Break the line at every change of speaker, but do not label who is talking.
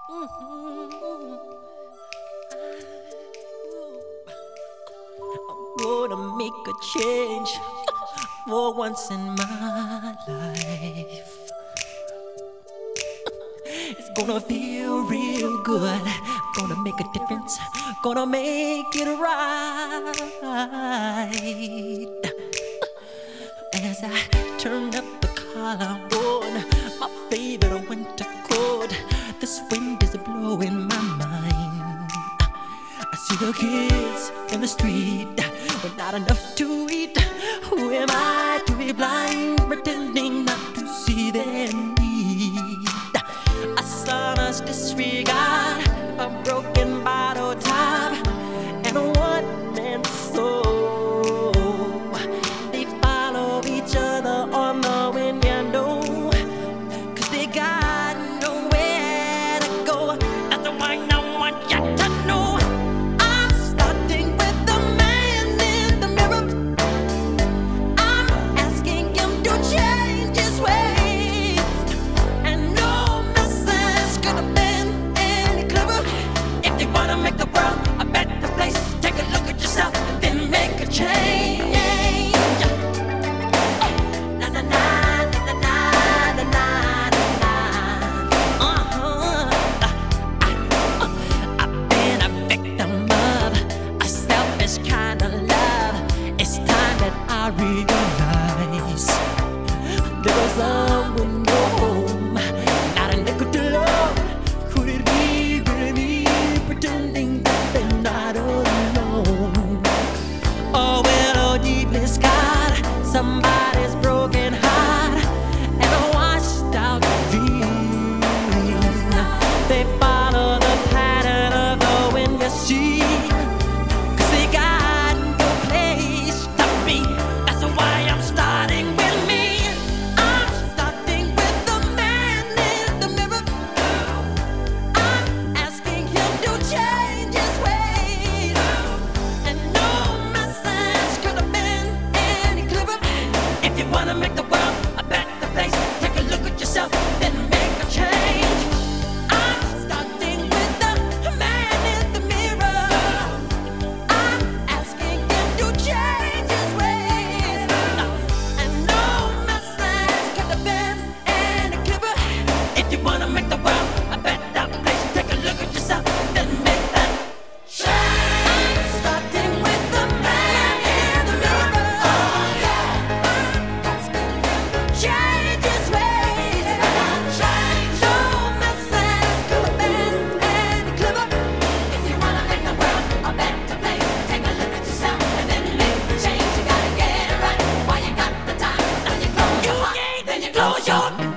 Mhm. I'm gonna make a change for once in my life. It's gonna feel real good. Gonna make a difference. Gonna make it right. As I turn up the collar on my favorite winter coat, this wind is blowing my mind. I see the kids in the street with not enough to eat. Who am I to be blind, pretending not to see their need? A son's disregard, a broken bottle top, and a one-man soul. They follow each other on the window, 'cause they got nowhere to go. That's why I want you to know I'm starting with the man in the mirror. I'm asking him to change his ways, and no message could have been any clearer. If you wanna make the world a better place, take a look at yourself and then make a change. Na na na na na na na na. I've been a victim of a selfish kind of love. It's time that I realize there was someone no home, not a nickel to love. Could it be really me pretending that they're not alone? Oh, well, oh, deeply scarred, somebody's broken heart and a washed out dream. They follow the pattern of the wind, you see, 'cause they got no place to be. That's why I'm starting with me. I'm starting with the man in the mirror. I'm asking him to change his ways, and no message could have been any clearer. If you wanna make the world a better place, take a look at yourself, then make a change. I'm starting with the man in the mirror. I'm asking him to change his ways, and no message could have been any clearer. If you wanna make the world a better place, take a look at yourself, then make that change. I'm starting with the man in the mirror. I'm asking him to change his ways. No message could have been any clearer. If you wanna make the world a better place, take a look at yourself and then make the change. You gotta get it right while you got the time. Now you close your heart, then you close your